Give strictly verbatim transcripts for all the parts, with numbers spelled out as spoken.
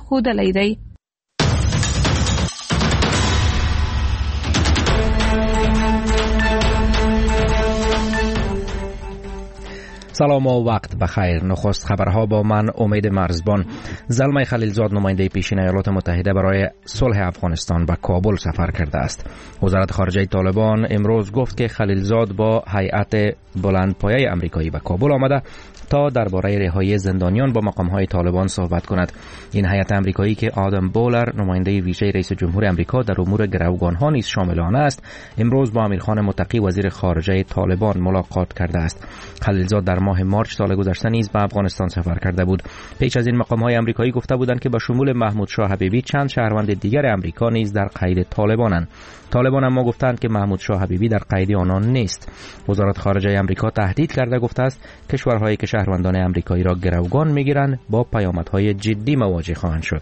ښودلی دی. سلام و وقت بخیر. نخست خبرها با من امید مرزبان. زلمه خلیلزاد نماینده پیشین ایالات متحده برای صلح افغانستان به کابل سفر کرده است. وزارت خارجه طالبان امروز گفت که خلیلزاد با هیئت بلندپایه آمریکایی به کابل آمده تا درباره رهایی زندانیان با مقام‌های طالبان صحبت کند. این هیئت آمریکایی که آدم بولر نماینده ویژه رئیس جمهور آمریکا در امور گروگان‌ها نیز شامل آن است، امروز با امیرخان متقی وزیر خارجه طالبان ملاقات کرده است. خلیلزاد در ماه مارچ سال گذشته نیز به افغانستان سفر کرده بود. پیش از این مقام‌های آمریکایی گفته بودند که به شمول محمود شاه حبیبی چند شهروند دیگر آمریکا نیز در قید طالبانند. طالبان اما گفتند که محمود شاه حبیبی در قید آنان نیست. وزارت خارجه آمریکا تهدید کرده گفته است کشورهایی که شهروندان آمریکایی را گروگان می‌گیرند با پیامدهای جدی مواجه خواهند شد.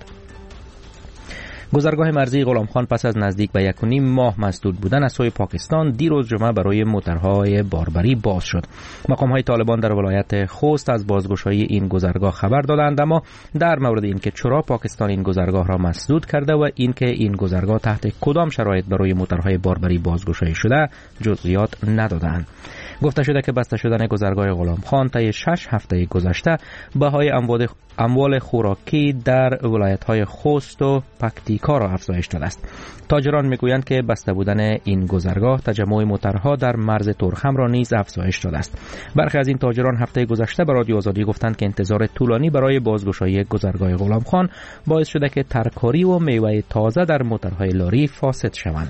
گذرگاه مرزی غلام خان پس از نزدیک به یک و نیم ماه مسدود بودن از سوی پاکستان دیروز جمعه برای موترهای باربری باز شد. مقام‌های طالبان در ولایت خوست از بازگشایی این گذرگاه خبر دادند، اما در مورد اینکه چرا پاکستان این گذرگاه را مسدود کرده و اینکه این گذرگاه تحت کدام شرایط برای موترهای باربری بازگشایی شده جزئیات ندادند. گفته شده که بسته شدن گذرگاه غلام خان طی شش هفته گذشته بهای اموال اموال خوراکی در ولایت‌های خوست و پکتیکا را افزایش داده است. تاجران میگویند که بسته بودن این گذرگاه تجمع موترها در مرز ترخم را نیز افزایش داده است. برخی از این تاجران هفته گذشته به رادیو آزادی گفتند که انتظار طولانی برای بازگشایی گذرگاه غلام خان باعث شده که ترکاری و میوه تازه در موترهای لاری فاسد شوند.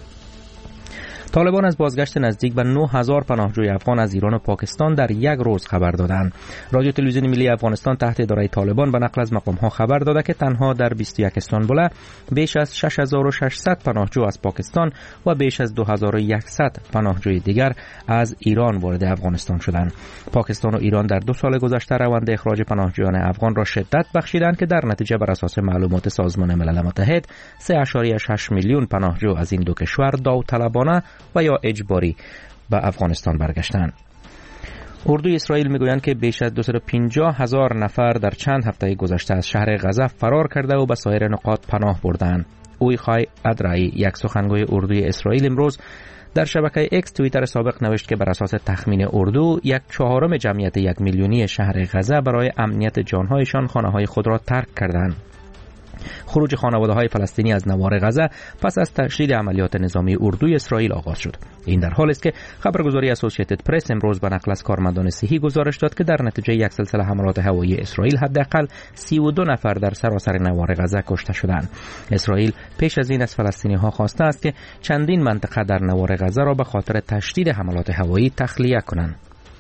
طالبان از بازگشت نزدیک به نه هزار پناهجوی افغان از ایران و پاکستان در یک روز خبر دادند. رادیو تلویزیون ملی افغانستان تحت اداره طالبان به نقل از مقام‌ها خبر داده که تنها در بیست و یک استانبول بیش از شش هزار و ششصد پناهجو از پاکستان و بیش از دو هزار و صد پناهجوی دیگر از ایران وارد افغانستان شدند. پاکستان و ایران در دو سال گذشته روند اخراج پناهجویان افغان را شدت بخشیدند که در نتیجه بر اساس معلومات سازمان ملل متحد سه و شش میلیون پناهجو از این دو کشور داوطلبانه و یا اجباری به افغانستان برگشتند. اردوی اسرائیل میگویند که بیش از دویست و پنجاه هزار نفر در چند هفته گذشته از شهر غزه فرار کرده و به سایر نقاط پناه بردند. اویخای ادرایی، یک سخنگوی اردوی اسرائیل، امروز در شبکه اکس توییتر سابق نوشت که بر اساس تخمین اردو یک چهارم جمعیت یک میلیونی شهر غزه برای امنیت جانهایشان خانه‌های خود را ترک کردند. خروج خانواده‌های فلسطینی از نوار غزه پس از تشدید عملیات نظامی اردوی اسرائیل آغاز شد. این در حالی است که خبرگزاری اسوسییتد پرس امروز به نقل از کارمندان صحی گزارش داد که در نتیجه یک سلسله حملات هوایی اسرائیل حداقل سی و دو نفر در سراسر نوار غزه کشته شدند. اسرائیل پیش از این از فلسطینی‌ها خواسته است که چندین منطقه در نوار غزه را به خاطر تشدید حملات هوایی تخلیه کنند.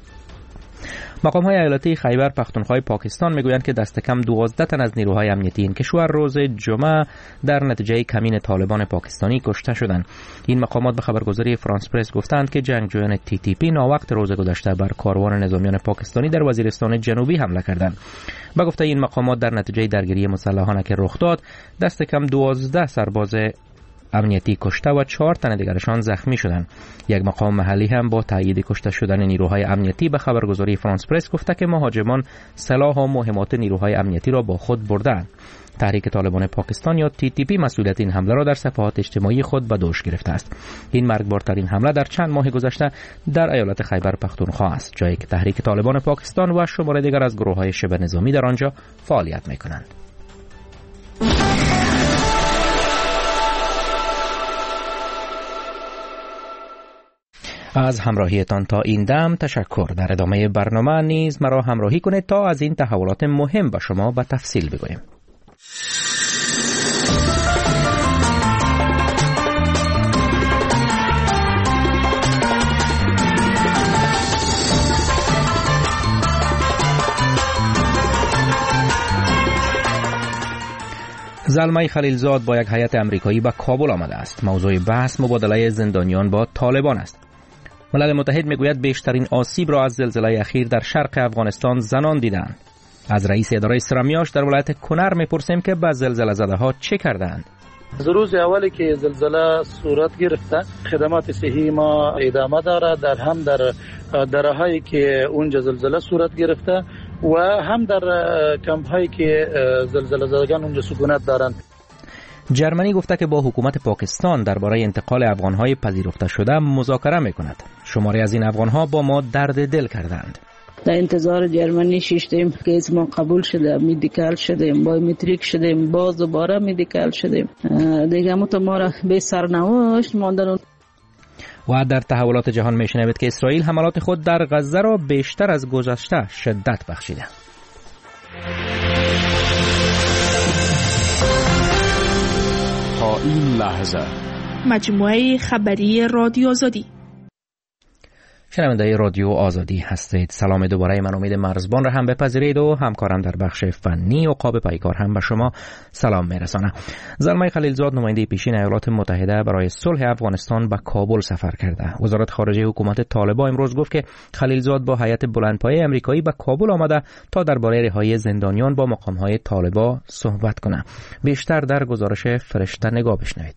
مقام‌های ایالتی خیبر پختونخوا پاکستان میگویند که دست کم دوازده تن از نیروهای امنیتی این کشور روز جمعه در نتیجه کمین طالبان پاکستانی کشته شدند. این مقامات به خبرگزاری فرانس پرس گفتند که جنگجویان تی تی پی ناوقت روز گذشته بر کاروان نظامیان پاکستانی در وزیرستان جنوبی حمله کردند. به گفته این مقامات در نتیجه درگیری مسلحانه که رخ داد دست کم دوازده سرباز امنیتی کشته و چهار تن دیگرشان زخمی شدند. یک مقام محلی هم با تایید کشته شدن نیروهای امنیتی به خبرگزاری فرانس پرس گفته که مهاجمان سلاح و مهمات نیروهای امنیتی را با خود بردند. تحریک طالبان پاکستان یا تی تی پی مسئولیت این حمله را در صفحات اجتماعی خود به دوش گرفته است. این مرگبارترین حمله در چند ماه گذشته در ایالت خیبر پختونخوا است، جایی که تحریک طالبان پاکستان و شماره دیگر از گروه‌های شبه نظامی در آنجا فعالیت می‌کنند. از همراهیتان تا این دم تشکر. در ادامه برنامه نیز مرا همراهی کنید تا از این تحولات مهم به شما به تفصیل بگویم. زلمه خلیلزاد با یک هیئت امریکایی به کابل آمده است. موضوع بحث مبادله زندانیان با طالبان است. ملل متحد میگوید بیشترین آسیب را از زلزله اخیر در شرق افغانستان زنان دیدند. از رئیس اداره سرامیاش در ولایت کنر میپرسیم که با زلزله زده ها چه کردند. از روز اولی که زلزله صورت گرفته خدمات صحی ما ادامه داره، در هم در درهایی که اونجا زلزله صورت گرفته و هم در کمپ هایی که زلزله زدگان اونجا سکونت دارند. جرمنی گفته که با حکومت پاکستان درباره انتقال افغانهای پذیرفته شده مذاکره میکند. شماری از این افغانها با ما درد دل کردند. در انتظار جرمنی شیشتیم که از ما قبول شده، میدیکال شدیم، بایومتریک شدیم، باز دوباره میدیکال شدیم. دیگه مت ما را به سرنوشت ماندن. و در تحولات جهان میشنوید که اسرائیل حملات خود در غزه را بیشتر از گذشته شدت بخشیده. تا این لحظه مجموعه خبری رادیو آزادی. شنونده رادیو آزادی هستید. سلام دوباره، من امید مرزبان را هم بپذیرید و همکارم در بخش فنی و قاب پیکار هم به شما سلام میرسانه. زلمه خلیلزاد نماینده پیشین ایالات متحده برای صلح افغانستان به کابل سفر کرده. وزارت خارجه حکومت طالبان امروز گفت که خلیلزاد با هیئت بلندپایه آمریکایی به کابل آمده تا درباره رهایی زندانیان با مقام‌های طالبان صحبت کنه. بیشتر در گزارش فرشته نگاه بشنوید.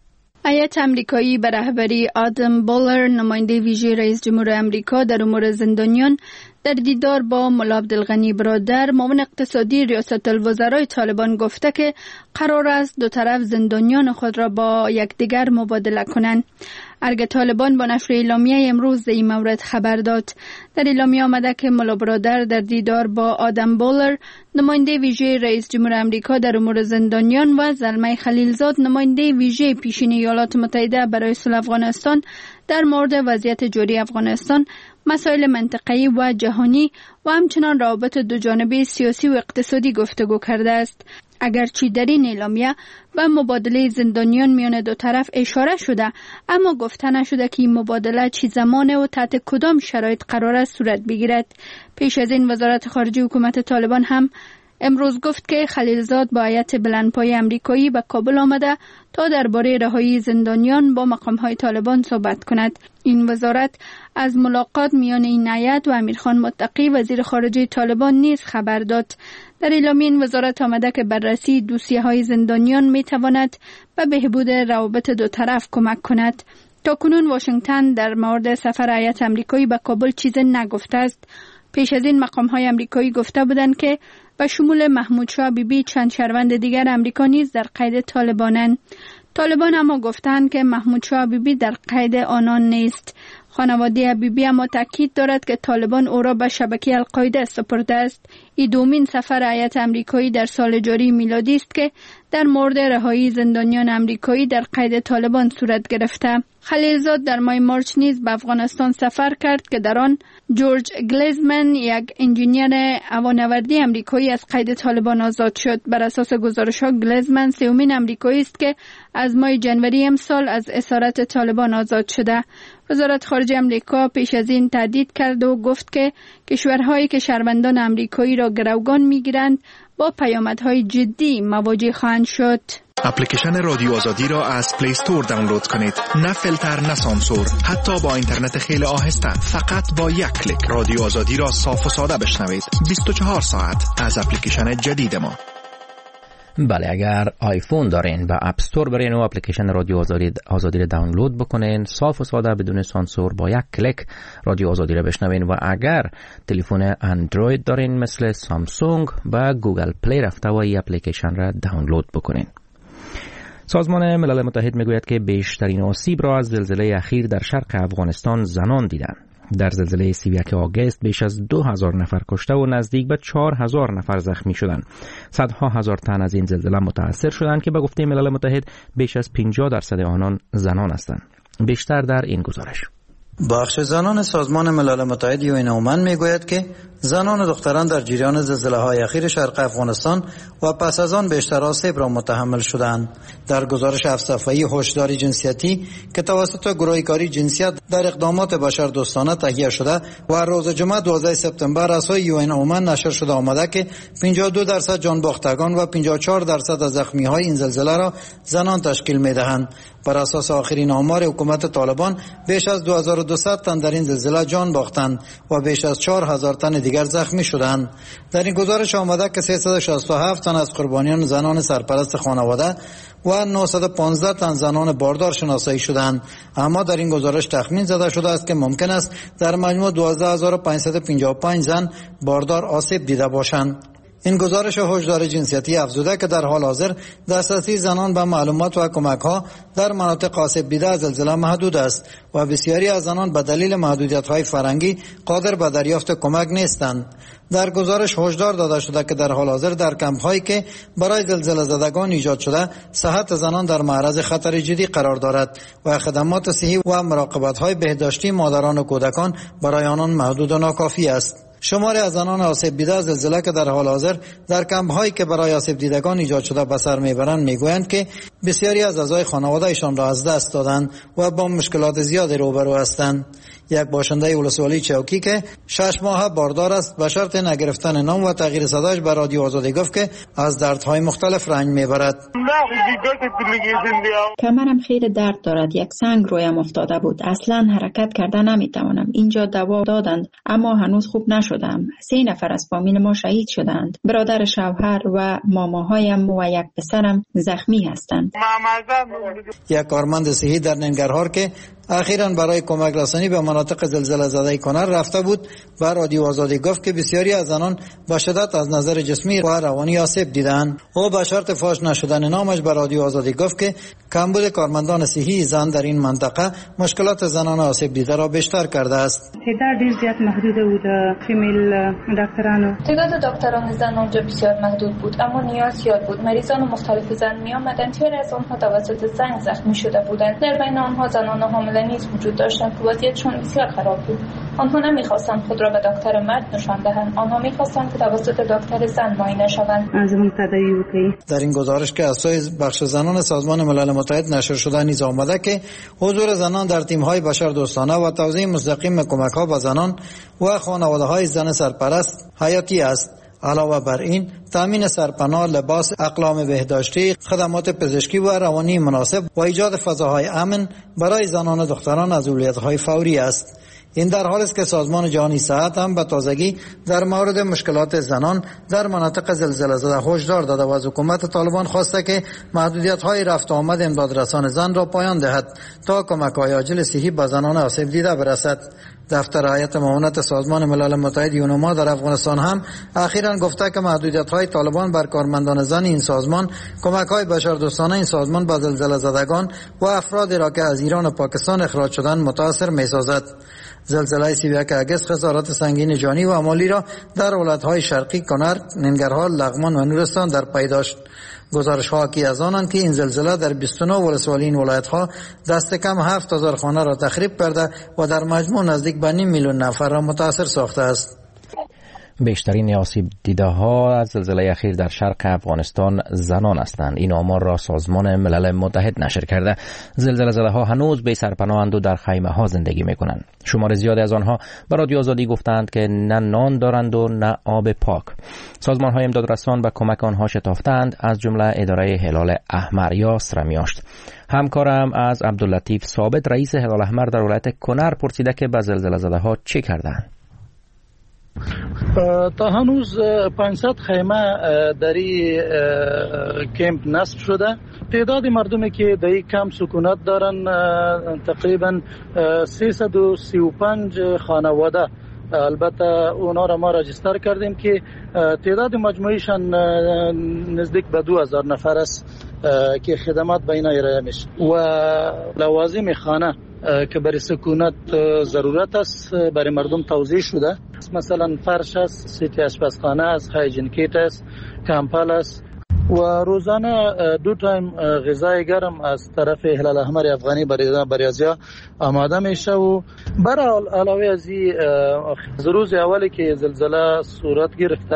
هیئت آمریکایی به رهبری آدم بولر نماینده ویژه رئیس جمهور آمریکا در امور زندانیان در دیدار با ملا عبدالغنی برادر معاون اقتصادی ریاست الوزرای طالبان گفته که قرار است دو طرف زندانیان خود را با یکدیگر مبادله کنند. ارگ طالبان با نشر اعلامیه امروز این مورد خبر داد. در اعلامیه آمده که ملا برادر در دیدار با آدم بولر نماینده ویژه رئیس جمهور آمریکا در امور زندانیان و زلمه خلیلزاد نماینده ویژه پیشین ایالات متحده برای صلح افغانستان در مورد وضعیت جاری افغانستان، مسائل منطقه‌ای و جهانی و همچنان روابط دوجانبه سیاسی و اقتصادی گفتگو کرده است. اگرچه در این اعلامیه به مبادله زندانیان میان دو طرف اشاره شده، اما گفته نشده که این مبادله چه زمان و تحت کدام شرایط قرار است صورت بگیرد. پیش از این وزارت خارجه حکومت طالبان هم امروز گفت که خلیلزاد با هیئت بلندپایه آمریکایی به کابل آمده تا درباره رهایی زندانیان با مقام‌های طالبان صحبت کند. این وزارت از ملاقات میان این هیئت و امیرخان متقی وزیر خارجه طالبان نیز خبر داد. در اعلامیه این وزارت آمده که بررسی دوسیه‌های زندانیان می‌تواند به بهبود روابط دو طرف کمک کند. تاکنون واشنگتن در مورد سفر هیئت آمریکایی به کابل چیزی نگفته است. پیش از این مقام‌های آمریکایی گفته بودند که به شمول محمود شاه بیبی چند شهروند دیگر آمریکا نیز در قید طالبانند. طالبان اما گفتند که محمود شاه بیبی در قید آنان نیست. خانواده بیبی اما تاکید دارد که طالبان او را به شبکه القاعده سپرده است. این دومین سفر هیئت آمریکایی در سال جاری میلادی است که در مورد رهایی زندانیان آمریکایی در قید طالبان صورت گرفته. خلیلزاد در ماه مارچ نیز به افغانستان سفر کرد که در آن جورج گلیزمن یک انجینیر هوانوردی آمریکایی از قید طالبان آزاد شد. بر اساس گزارش‌ها گلیزمن سومین آمریکایی است که از ماه جنوری امسال از اسارت طالبان آزاد شده. وزارت خارجه آمریکا پیش از این تهدید کرد و گفت که کشورهایی که شهروندان آمریکایی را گروگان می‌گیرند با پیامدهای جدی مواجه خواهند شد. اپلیکیشن رادیو آزادی را از پلی استور دانلود کنید. نه فیلتر، نه سانسور، حتی با اینترنت خیلی آهسته. فقط با یک کلیک رادیو آزادی را صاف و ساده بشنوید. بیست و چهار ساعت از اپلیکیشن جدید ما. بله، اگر آیفون دارین و اپ استور برین و اپلیکیشن رادیو آزادی آزادی را دانلود بکنین، صاف و ساده بدون سانسور با یک کلیک رادیو آزادی را بشنوین. و اگر تلفن اندروید دارین مثل سامسونگ و گوگل پلی رفته و این اپلیکیشن را دانلود بکنین. سازمان ملل متحد میگوید که بیشترین آسیب را از زلزله اخیر در شرق افغانستان زنان دیدند. در زلزله سی و یک آگوست بیش از دو هزار نفر کشته و نزدیک به چهار هزار نفر زخمی شدند. صدها هزار تن از این زلزله متاثر شدند که به گفته ملل متحد بیش از پنجاه درصد آنان زنان هستند. بیشتر در این گزارش. بخش زنان سازمان ملل متحد یو این اومن میگوید که زنان و دختران در جریان زلزله های اخیر شرق افغانستان و پس از آن بیشتر آسیب را متحمل شدند. در گزارش هفت صفحه‌ای هشدار جنسیتی که توسط گروه کاری جنسیت در اقدامات بشردوستانه تهیه شده و روز جمعه دوازده سپتامبر از سوی یو این اومن نشر شده آمده که پنجاه و دو درصد جان باختگان و پنجاه و چهار درصد از زخمی های این زلزله را زنان تشکیل میدهند. بر اساس آخرین آمار حکومت طالبان بیش از دو هزار و دویست تن در این زلزله جان باختند و بیش از چهار هزار تن دیگر زخمی شدند. در این گزارش آمده که سیصد و شصت و هفت تن از قربانیان زنان سرپرست خانواده و نهصد و پانزده تن زنان باردار شناسایی شدند. اما در این گزارش تخمین زده شده است که ممکن است در مجموع دوازده هزار و پانصد و پنجاه و پنج زن باردار آسیب دیده باشند. این گزارش هشدار جنسیتی افزوده که در حال حاضر دسترسی زنان به معلومات و کمک‌ها در مناطق آسیب دیده از زلزله محدود است و بسیاری از زنان به دلیل محدودیت‌های فرهنگی قادر به دریافت کمک نیستند. در گزارش هشدار داده شده که در حال حاضر در کمپ‌هایی که برای زلزله زدگان ایجاد شده صحت زنان در معرض خطر جدی قرار دارد و خدمات صحی و مراقبت‌های بهداشتی مادران و کودکان برای آنان محدود و ناکافی است. شماری از زنان آسیب دیده از زلزله که در حال حاضر در کمپ‌هایی که برای آسیب دیدگان ایجاد شده به سر میبرند میگویند که بسیاری از اعضای خانواده‌شان را از دست دادند و با مشکلات زیادی روبرو هستند. یک باشنده ولسوالی چوکی که شش ماه باردار است به شرط نگرفتن نام و تغییر صدایش به رادیو آزادی گفت که از دردهای مختلف رنج میبرد. کمرم خیلی درد دارد. یک سنگ رویم افتاده بود. اصلا حرکت کرده نمیتوانم. اینجا دوا دادند اما هنوز خوب نشدم. سه نفر از فامیل ما شهید شدند. برادر شوهر و ماماهایم و یک پسرم زخمی هستند. یک کارمند صحی در ننگرهار که اخیراً برای کمک رسانی به مناطق زلزله زده کنر رفته بود به رادیو آزادی گفت که بسیاری از زنان به شدت از نظر جسمی و روانی آسیب دیدند. او به شرط فاش نشدن نامش به رادیو آزادی گفت که کمبود کارمندان صحی زن در این منطقه مشکلات زنان آسیب دیده را بیشتر کرده است. تعداد زیاد محدود بود. فیمیل دکترانو تعداد دکتران زن آنجا بسیار محدود بود اما نیاز زیاد بود. مریضان مختلف زن می آمدند. بسیاری از آنها توسط زنگ زخمی شده بودند. در بین آنها زنان حامل نیز وجود داشتند که وضعیتشان بسیار خراب بود. آنها نمیخواستند خود را به دکتر مرد نشان دهند. آنها میخواستند که توسط دکتر زن معاینه شوند. در این گزارش که از سوی بخش زنان سازمان ملل متحد نشر شده نیز آمده که حضور زنان در تیم‌های بشردوستانه و توزیع مستقیم کمک‌ها به زنان و خانواده‌های زن سرپرست حیاتی است. علاوه بر این تامین سرپناه، لباس، اقلام بهداشتی، خدمات پزشکی و روانی مناسب و ایجاد فضاهای امن برای زنان و دختران از اولویت‌های فوری است. این در حالی است که سازمان جهانی صحت هم به تازگی در مورد مشکلات زنان در مناطق زلزله زده هشدار داده و از حکومت طالبان خواسته که محدودیت‌های رفت و آمد امدادرسان زن را پایان دهد تا کمک‌های عاجل صحی به زنان آسیب دیده برسد. دفتر هیئت معاونت سازمان ملل متحد یونما در افغانستان هم اخیراً گفته که محدودیت‌های طالبان بر کارمندان زن این سازمان کمک‌های بشردوستانه این سازمان به زلزله زدگان و افرادی را که از ایران و پاکستان اخراج شدند متاثر می‌سازد. زلزله سی و یک اگست خسارات سنگین جانی و مالی را در ولایت‌های شرقی کنر، ننگرهار، لغمان و نورستان در پی داشت. گزارش‌ها حاکی از آنند که این زلزله در بیست و نه ولسوالی این ولایت‌ها دست کم هفت هزار خانه را تخریب کرده و در مجموع نزدیک به نیم میلیون نفر را متاثر ساخته است. بیشترین آسیب دیده ها از زلزله اخیر در شرق افغانستان زنان هستند. این آمار را سازمان ملل متحد نشر کرده. زلزله زده ها هنوز بی سرپناهند و در خیمه ها زندگی می کنند. شمار زیادی از آنها به رادیو آزادی گفتند که نه نان دارند و نه آب پاک. سازمان های امدادرسان به کمک آنها شتافتند، از جمله اداره هلال احمر یا سرمیاشت. همکارم از عبداللطیف ثابت رئیس هلال احمر در ولایت کنر پرسیده که به زلزله زده ها چه کردند. تا هنوز پانصد خیمه در این کمپ نصب شده. تعداد مردمی که در این کمپ سکونت دارن تقریبا سیصد و سی و پنج خانواده. البته اونا را ما راجستر کردیم که تعداد مجموعیشان نزدیک به دو هزار نفر است که خدمات به اینا ارائه میشه و لوازم خانه که برای سکونت ضرورت است برای مردم توزیع شده. مثلا فرش است، سیتی آشپزخانه است، هایجین کیت است، کمپل است و روزانه دو تایم غذای گرم از طرف هلال احمر افغانی برای بریازیا آماده میشه. و برای علاوه از این روز اولی که زلزله صورت گرفته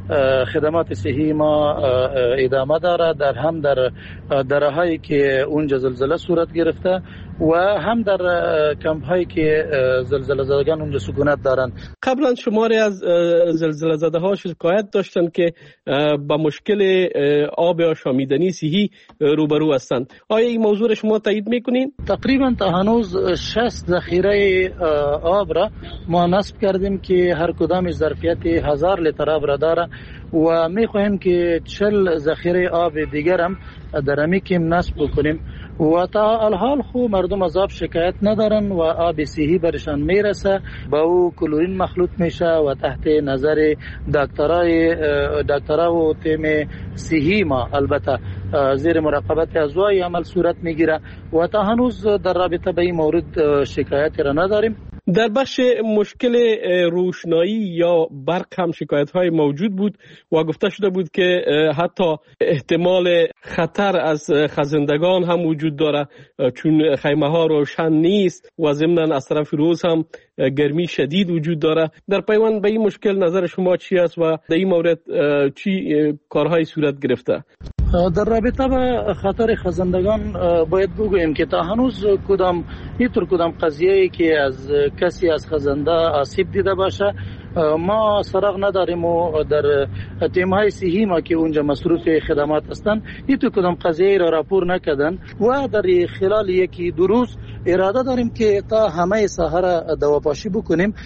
خدمات صحی ما ادامه داره، در هم در درهایی که اونجا زلزله صورت گرفته و هم در کمپ هایی که زلزله زدگان اونجا سکونت دارن. قبلا شماری از زلزله زده ها شکایت داشتن که با مشکل آب آشامیدنی صحی روبرو هستند. آیا این موضوع شما تایید میکنین؟ تقریبا تا هنوز شصت ذخیره آب را ما نصب کردیم که هر کدامش ظرفیت هزار لیتر آب را داره و میخواهیم که چهل ذخیره آب دیگر هم در امیکیم نصب بکنیم و تا الحال خو مردم از آب شکایت ندارن و آب صحی برشان میرسه، با او کلورین مخلوط میشه و تحت نظر دکترای دکترا و تیم صحی ما البته زیر مراقبت ازوای عمل صورت میگیره و تا هنوز در رابطه به این مورد شکایتی را نداریم. در بخش مشکل روشنایی یا برق هم شکایت های موجود بود و گفته شده بود که حتی احتمال خطر از خزندگان هم وجود داره چون خیمه ها روشن نیست و ضمناً از طرف روز هم گرمی شدید وجود داره. در پیوند به این مشکل نظر شما چی است و در این مورد چی کارهای صورت گرفته؟ در رابطه با خطر خزندگان باید بگوییم که تا هنوز کدام اینطور کدام قضیه‌ای که از کسی از خزنده آسیب دیده باشه ما سراغ نداریم و در تیم‌های صحی ما که اونجا مصروف خدمات هستند اینطور کدام قضیه را راپور نکردن و در خلال یکی دو روز اراده داریم که تا همه ساحه را دواپاشی بکنیم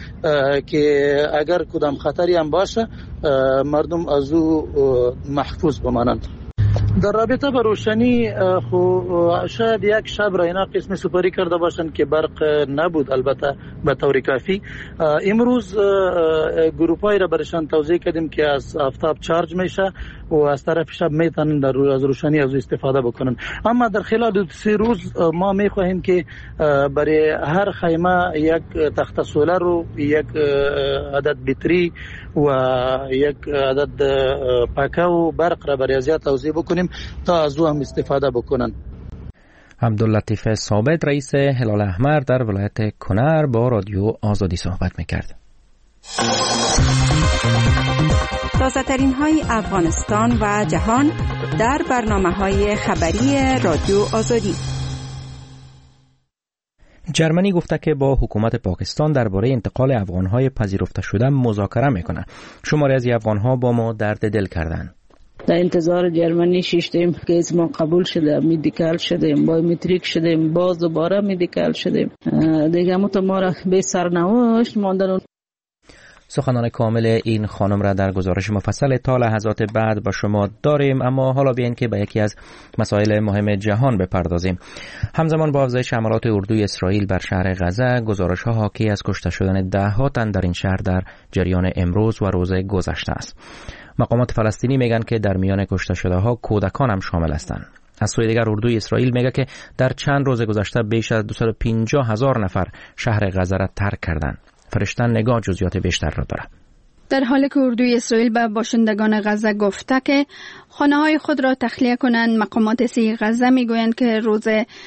که اگر کدام خطری هم باشه مردم از او محفوظ بمانند. در رابطه با روشنی خو شاید یک شب را اینا قسم سپاری کرده باشند که برق نبود البته به طور کافی. امروز گروپایی را برشان توضیح کردیم که از آفتاب چارج میشه و از طرف شب میتونن در از روشنی از استفاده بکنن. اما در خلال سه روز ما میخواهیم که برای هر خیمه یک تخت سولر و یک عدد بطری و یک عدد پاکه و برق را برای ازیاد توزیع بکنیم تا از او هم استفاده بکنن. عبداللطیف ثابت رئیس هلال احمر در ولایت کنر با رادیو آزادی صحبت میکرد. تازه ترین های افغانستان و جهان در برنامه های خبری رادیو آزادی. جرمنی گفته که با حکومت پاکستان درباره انتقال افغانهای پذیرفته شده مذاکره میکنه. شماری از افغانها با ما درد دل کردند. در انتظار جرمنی شیشتیم که از ما قبول شده، میدیکال شدیم، بایومتریک شدیم، باز دوباره میدیکال شدیم. دیگه متو ما را به سرنوشت ماندن. سخنان کامل این خانم را در گزارش مفصل تا لحظات بعد با شما داریم، اما حالا بیاین که به یکی از مسائل مهم جهان بپردازیم. همزمان با افزایش حملات اردوی اسرائیل بر شهر غزه، گزارش‌ها حاکی از کشته شدن ده‌ها تن در این شهر در جریان امروز و روز گذشته است. مقامات فلسطینی میگن که در میان کشته شده ها کودکان هم شامل هستند. از سوی دیگر اردوی اسرائیل میگه که در چند روز گذشته بیش از دویست و پنجاه هزار نفر شهر غزه را ترک کردند. فرشتن نگاه جزئیات بیشتر را داره. در حالی که اردوی اسرائیل به باشندگان غزه گفته که خانه‌های خود را تخلیه کنند، مقامات صحی غزه میگویند که روز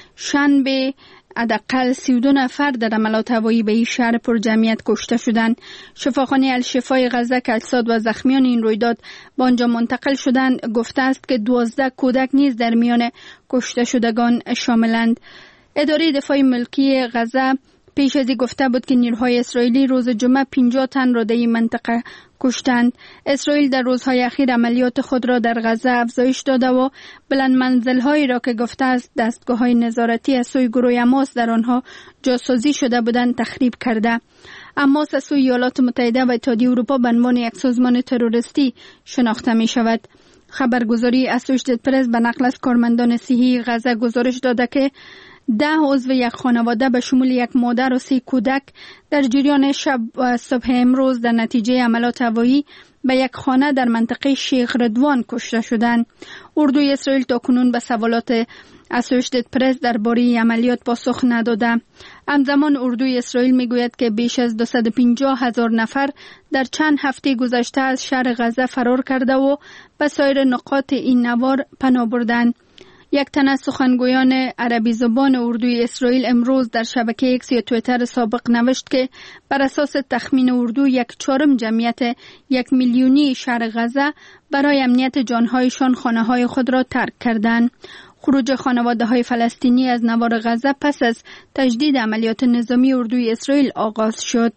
شنبه حداقل سی و دو نفر در حملات هوایی به این شهر پر جمعیت کشته شدند. شفاخانه الشفای غزه که اجساد و زخمیان این رویداد به آنجا منتقل شدند گفته است که دوازده کودک نیز در میان کشته شدگان شاملند. اداره دفاع ملکی غزه پیش از این گفته بود که نیروهای اسرائیلی روز جمعه پنجاه تن را در این منطقه کشتند. اسرائیل در روزهای اخیر عملیات خود را در غزه افزایش داده و بلند منزل‌هایی را که گفته است دستگاه‌های نظارتی از سوی گروه حماس در آنها جاسازی شده بودند تخریب کرده. حماس از سوی ایالات متحده و اتحادیه اروپا به عنوان یک سازمان تروریستی شناخته می شود. خبرگزاری اسوشیتد پرس به نقل از کارمندان صحی غزه گزارش داده که ده عضو یک خانواده به شمول یک مادر و سه کودک در جریان شب و صبح امروز در نتیجه حملات هوایی به یک خانه در منطقه شیخ رضوان کشته شدند. اردوی اسرائیل تاکنون به سوالات اسوشیتد پرس درباره عملیات پاسخ نداده. همزمان اردوی اسرائیل میگوید که بیش از دویست و پنجاه هزار نفر در چند هفته گذشته از شهر غزه فرار کرده و به سایر نقاط این نوار پناه بردند. یک تن از سخنگویان عربی زبان اردوی اسرائیل امروز در شبکه ایکس یا توییتر سابق نوشت که بر اساس تخمین اردو یک چهارم جمعیت یک میلیونی شهر غزه برای امنیت جانهایشان خانه های خود را ترک کردند. خروج خانواده های فلسطینی از نوار غزه پس از تجدید عملیات نظامی اردوی اسرائیل آغاز شد.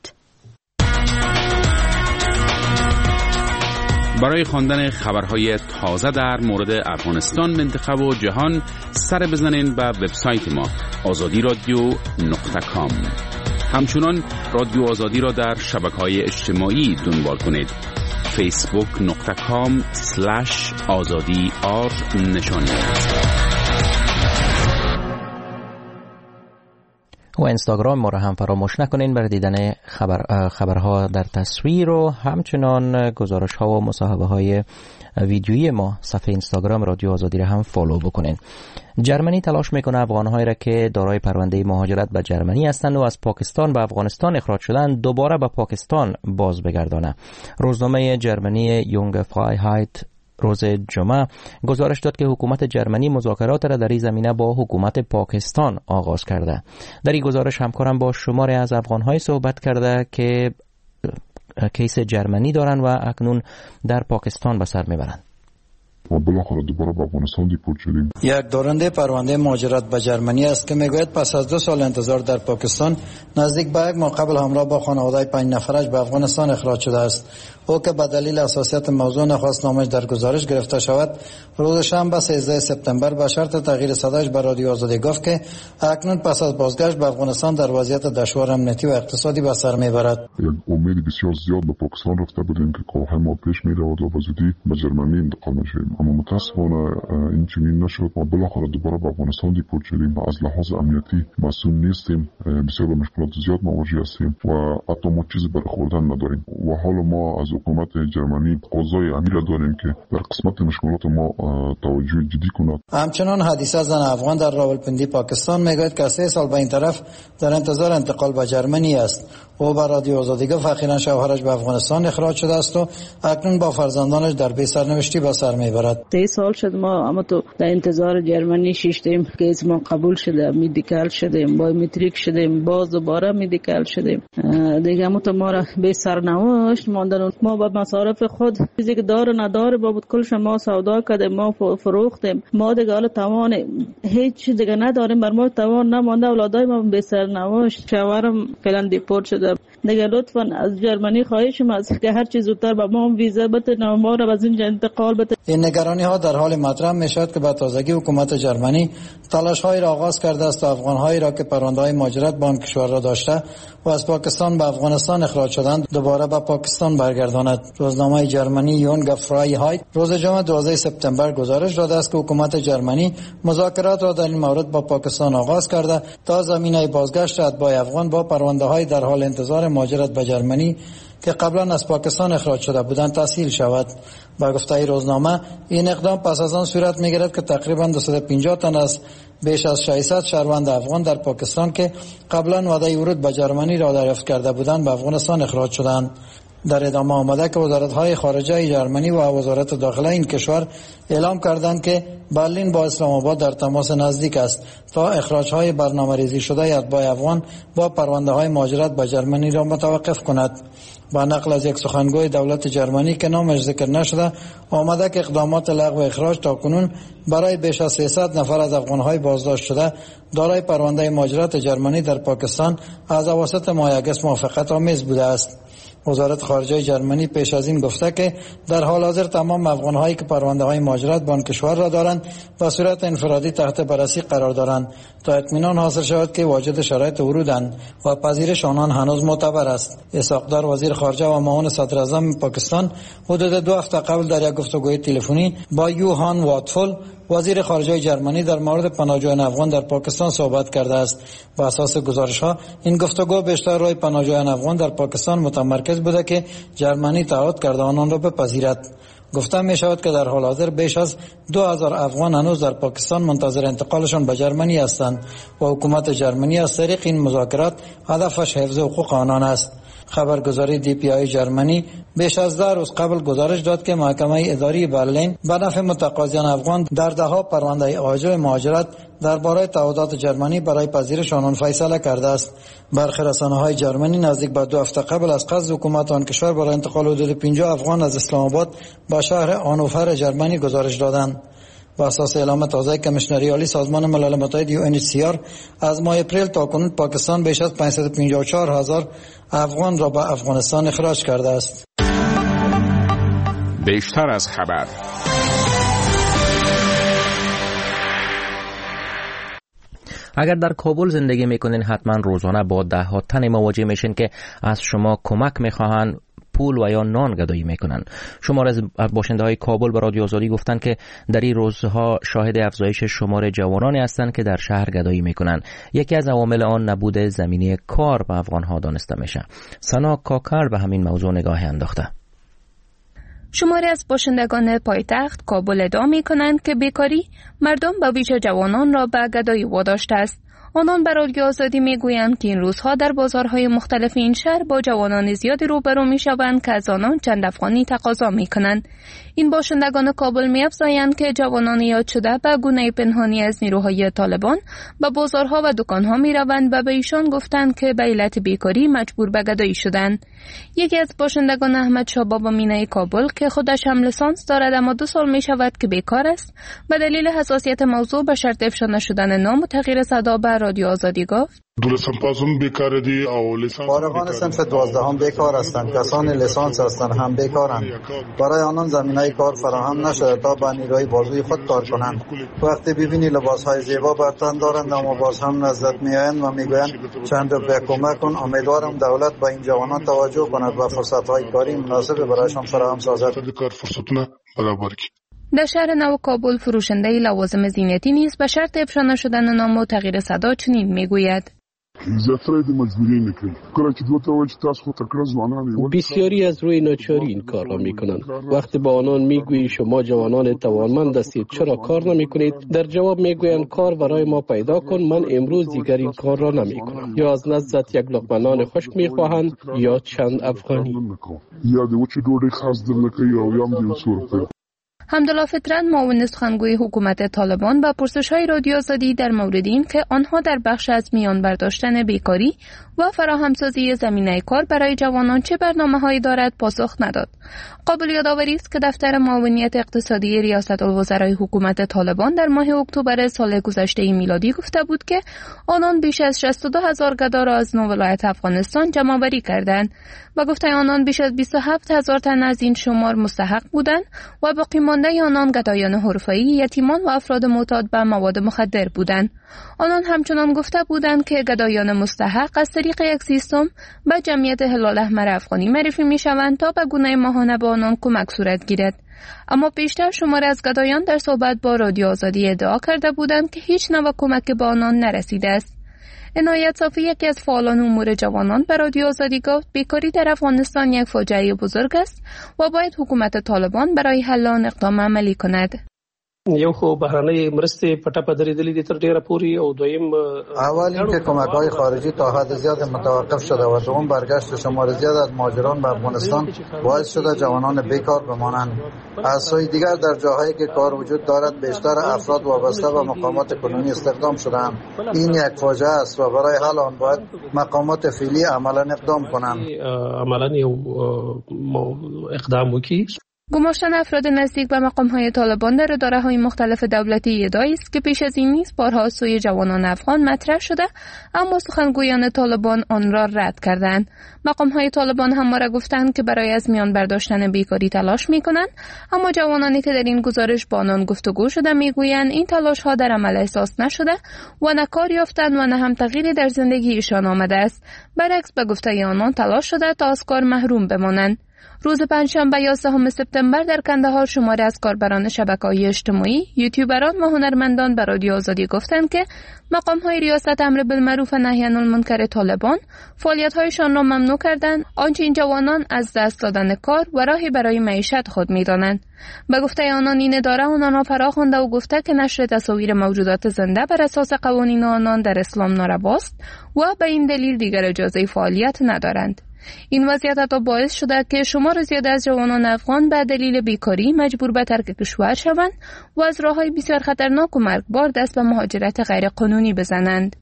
برای خواندن خبرهای تازه در مورد افغانستان، منطقه و جهان سر بزنین به وبسایت ما آزادی رادیو نقطه کام. همچنان رادیو آزادی را در شبکه‌های اجتماعی دنبال کنید. فیسبوک نقطه کام سلش آزادی آر نشانی و اینستاگرام ما را هم فراموش نکنین برای دیدن خبر خبرها در تصویر و همچنان گزارش ها و مصاحبه های ویدیویی ما صفحه اینستاگرام رادیو آزادی را هم فالو بکنین. جرمنی تلاش میکنه افغانهایی را که دارای پرونده مهاجرت به جرمنی هستند و از پاکستان به افغانستان اخراج شدن دوباره به پاکستان باز بگردانه. روزنامه جرمنی یونگ فرایهایت روز جمعه گزارش داد که حکومت جرمنی مذاکرات را در این زمینه با حکومت پاکستان آغاز کرده. در این گزارش همکارم با شماری از افغان‌های صحبت کرده که کیس جرمنی دارن و اکنون در پاکستان به سر میبرند. و بالاخره دوباره به افغانستان دیپورت شدیم. یک دارنده پرونده مهاجرت به جرمنی است که میگوید پس از دو سال انتظار در پاکستان نزدیک به یک ماه قبل همراه با خانواده پنج نفرش به افغانستان اخراج شده است. او که به دلیل حساسیت موضوع نخواست نامش در گزارش گرفته شود، روز شنبه سیزده سپتامبر به شرط تغییر صدایش به رادیو آزادی گفت که اکنون پس از بازگشت به افغانستان در وضعیت دشوار امنیتی و اقتصادی به سر میبرد. یک امید بسیار زیاد به پاکستان رفته بودیم که کارهای ما پیش میرود و به زودی به جرمنی انتقال میشیم، اما متاسفانه این چنین نشد و بالاخره دوباره به افغانستان دیپورت شدیم. از لحاظ امنیتی مسئول نیستیم، بسیار به مشکلات زیاد مواجه هستیم و حتی ما چیزی برای خوردن نداریم و حالا ما از حکومت جرمنی قضای امیر داریم که در قسمت مشکلات ما توجه جدی کند. همچنان حدیثه زن افغان در راولپندی پاکستان میگوید که سه سال به این طرف در انتظار انتقال به جرمنی است. او به رادیو آزادی گفت اخیراً شوهرش به افغانستان اخراج شده است و اکنون با فرزندانش در بی سرنوشتی به سر میبرد. سه سال شد ما اما تو در انتظار جرمنی شیشتیم که از ما قبول شده، میدیکال شدیم، بایومتریک شدیم، باز دوباره میدیکال شدیم. دیگه اما تو ما را بی سرنوشت ماندن. ما با مصارف خود چیزی که داره نداره بابت کلش ما سودا کردیم، ما فروختیم، ما دیگه حالا توان هیچ دیگه نداریم، بر ما توان نمانده. اولادای ما به سرنوشت، شوهرم فعلا دیپورت شده. دیگه لطفاً از جرمنی خواهشم از که هر چیز زودتر به ما ویزا بده، ما را از اینجا انتقال بده. این نگرانی ها در حال مطرح می شود که به تازگی حکومت جرمنی تلاش هایی را آغاز کرده است تا افغان هایی را که پرونده های مهاجرت به آن کشور را داشته و از پاکستان به افغانستان اخراج شدند دوباره به پاکستان برگرداند. روزنامه جرمنی یونگ فرایهایت روز جمعه دوازده سپتامبر گزارش داده است که حکومت جرمنی مذاکرات را در این مورد با پاکستان آغاز کرده تا زمینه بازگشت اتباع افغان با پرونده های در حال انتظار مهاجرت به جرمنی که قبلا از پاکستان اخراج شده بودند تسهیل شود. با گفته روزنامه این اقدام پس از آن صورت می‌گیرد که تقریبا دویست و پنجاه تن از بیش از ششصد شهروند افغان در پاکستان که قبلا وعده ورود به جرمنی را دریافت کرده بودند به افغانستان اخراج شدند. در ادامه آمده که وزارت‌های خارجه جرمنی و وزارت داخله این کشور اعلام کردند که برلین با اسلام آباد در تماس نزدیک است تا اخراج‌های برنامه‌ریزی شده اتباع افغان با پرونده‌های مهاجرت به جرمنی را متوقف کند. با نقل از یک سخنگوی دولت جرمنی که نامش ذکر نشده آمده که اقدامات لغو اخراج تاکنون برای بیش از سیصد نفر از افغان‌های بازداشت شده دارای پرونده مهاجرت جرمنی در پاکستان از اواسط ماه اگست موافقت آمیز بوده است. وزارت خارجه جرمنی پیش از این گفته که در حال حاضر تمام افغان‌هایی که پرونده‌های مهاجرت به آن کشور را دارند به صورت انفرادی تحت بررسی قرار دارند تا اطمینان حاصل شود که واجد شرایط ورودند و پذیرش آنان هنوز معتبر است. اسحاق‌دار وزیر خارجه و معاون صدر اعظم پاکستان حدود دو هفته قبل در یک گفتگوی تلفنی با یوهان واتفول وزیر خارجه جرمنی در مورد پناهجویان افغان در پاکستان صحبت کرده است. بر اساس گزارش‌ها این گفتگو بیشتر روی پناهجویان افغان در پاکستان متمرکز بوده که جرمنی تعهد کرده آنان را بپذیرد. گفته می شود که در حال حاضر بیش از دو هزار افغان هنوز در پاکستان منتظر انتقالشان به جرمنی هستند و حکومت جرمنی از طریق این مذاکرات هدفش حفظ حقوق آنان است. خبرگزاری دی پی آی جرمنی بیش از ده روز قبل گزارش داد که محکمه اداری برلین به نفع متقاضیان افغان در دهها پرونده آجر مهاجرت درباره تعهدات جرمنی برای پذیرش آنان فیصله کرده است. برخی رسانه‌های جرمنی نزدیک به دو هفته قبل از قصد حکومت آن کشور برای انتقال حدود پنجاه افغان از اسلام آباد به شهر آنوفر جرمنی گزارش دادند. بر اساس اعلام تازه کمیشنری عالی سازمان ملل متحد یو ان اچ سی آر از ماه اپریل تا کنون پاکستان بیش از پانصد و پنجاه و چهار هزار افغان را به افغانستان اخراج کرده است. بیشتر از خبر. اگر در کابل زندگی میکنین حتما روزانه با ده ها تن مواجه میشین که از شما کمک میخواهند پول و یا نان گدایی میکنن. شمار از باشنده های کابل به رادیو آزادی گفتن که در این روزها شاهد افزایش شمار جوانانی هستند که در شهر گدایی میکنن. یکی از عوامل آن نبود زمینه کار به افغان ها دانسته میشه. سنا کاکر به همین موضوع نگاه انداخته. شماری از باشندگان پایتخت کابل ادعا میکنند که بیکاری مردم به ویژه جوانان را به گدایی واداشته است. آنان به رادیو آزادی میگویند که این روزها در بازارهای مختلف این شهر با جوانان زیادی روبرو میشوند که از آنان چند افغانی تقاضا میکنند. این باشندگان کابل می‌افزایند که جوانان یاد شده به گونه پنهانی از نیروهای طالبان به بازارها و دکانها میروند و به ایشان گفتند که به علت بیکاری مجبور به گدایی شدند. یکی از باشندگان احمد شاه بابا مینه کابل که خودش هم لیسانس دارد اما دو سال میشود که بیکار است، به دلیل حساسیت موضوع به شرط افشا نشدن نام و تغییر صدا به رادیو آزادی گفت: فارغان صنف دوازدهم بیکار هستند. کسان لیسانس هستند هم بیکارند. برای آنان زمینه کار فراهم نشده تا به نیروی بازوی خود کار کنند. وقتی ببینی لباسهای زیبا بر تن دارند اما باز هم نزدت میآیند و میگویند چند روپیه کمک کن. امیدوارم دولت به این جوانان توجه کند و فرصت‌های کاری مناسب برایشان فراهم سازد. در شهر نو کابل فروشنده لوازم زینتی نیز به شرط افشا نشدن نام و تغییر صدا چنین میگوید: بسیاری از روی ناچاری این کار را می کنند. وقتی با آنان می گویی شما جوانان توانمند هستید چرا کار نمی کنید، در جواب می گویند کار برای ما پیدا کن، من امروز دیگر این کار را نمی کنم. یا از نزدت یک لقمه نان خشک می خواهند یا چند افغانی. حمدالله فطرت معاون سخنگوی حکومت طالبان با پرسش‌های رادیو آزادی در مورد این که آنها در بخش از میان برداشتن بیکاری و فراهمسازی زمینه کار برای جوانان چه برنامه‌هایی دارد پاسخ نداد. قابل یادآوری است که دفتر معاونیت اقتصادی ریاست الوزرای حکومت طالبان در ماه اکتبر سال گذشته میلادی گفته بود که آنان بیش از شصت و دو هزار گدا را از نه ولایت افغانستان جمع‌آوری کردند و گفته آنان بیش از بیست و هفت هزار تن از این شمار مستحق بودند و باقی مانده آنان گدایان حرفه‌ای، یتیمان و افراد معتاد به مواد مخدر بودند. آنان همچنان گفته بودند که گدایان مستحق از طریق یک سیستم به جمعیت هلال احمر افغانی معرفی می‌شوند تا به گونه ماهانه به آنان کمک صورت گیرد. اما بیشتر شمار از گدایان در صحبت با رادیو آزادی ادعا کرده بودند که هیچ نوع کمک به آنان نرسیده است. عنایت صافی یکی از فعالان امور جوانان به رادیو آزادی گفت بیکاری در افغانستان یک فاجعه بزرگ است و باید حکومت طالبان برای حل آن اقدام عملی کند. یو خو بهرنۍ مرستې پټه په درېدلې دي تر ډیره پوري او دویم اول اینکه کمک‌های خارجی تا حد زیاد متوقف شده و دوم برگشت شمار زیاد از مهاجران به افغانستان باعث شده جوانان بیکار بمانند. از سوی دیگر در جاهایی که کار وجود دارد بیشتر افراد وابسته به مقامات کنونی استخدام شدند. این یک فاجعه است و برای حل آن باید مقامات فعلی عملا اقدام کنند. عملا اقدام وکړي. گماشتن افراد نزدیک به مقام‌های طالبان در اداره‌های مختلف دولتی ادعایی است که پیش از این نیز بارها سوی جوانان افغان مطرح شده اما سخنگویان طالبان آن را رد کردند. مقام‌های طالبان همواره گفتند که برای از میان برداشتن بیکاری تلاش می‌کنند، اما جوانانی که در این گزارش با آنان گفتگو شده می‌گویند این تلاش‌ها در عمل احساس نشده و نه کار یافتند و نه هم تغییری در زندگیشان آمده است. برعکس به گفته آنان تلاش شده تا از کار محروم بمانند. روز پنجشنبه یازدهم سپتامبر در کندهار شماری از کاربران شبکه‌های اجتماعی، یوتیوبران و هنرمندان به رادیو آزادی گفتند که مقام‌های ریاست امر بالمعروف و نهی عن المنکر طالبان فعالیت‌هایشان را ممنوع کردند، آنچه این جوانان از دست دادن کار و راهی برای معیشت خود می‌دانند. به گفته آنان این اداره آنان را فراخوانده و گفته که نشر تصاویر موجودات زنده بر اساس قوانین آنان در اسلام نارواست و به این دلیل دیگر اجازه فعالیت ندارند. این وضعیت حتی باعث شده که شمار زیاد از جوانان افغان به دلیل بیکاری مجبور به ترک کشور شوند و از راه‌های بسیار خطرناک و مرگبار دست به مهاجرت غیرقانونی بزنند.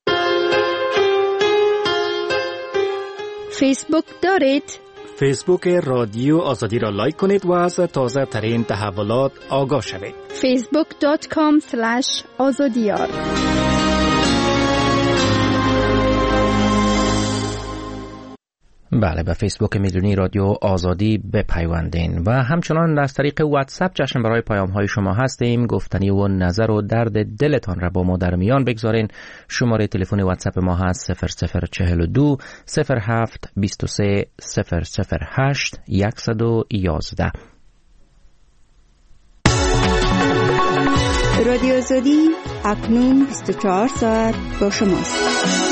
فیسبوک دارید؟ فیسبوک رادیو آزادی را لایک کنید و از تازه ترین تحولات آگاه شوید. فیسبوک دات کام اسلش آزادیار. بله، به فیسبوک میلیونی رادیو آزادی بپیوندین و همچنان از طریق واتساپ جشن برای پیام های شما هستیم. گفتنی و نظر و درد دلتان را با ما در میان بگذارین. شماره تلفن واتساپ ما هست صفر صفر چهل و دو صفر هفت بیست و سه صفر صفر هشت صد و یازده. رادیو آزادی اکنون بیست و چهار ساعت با شماست.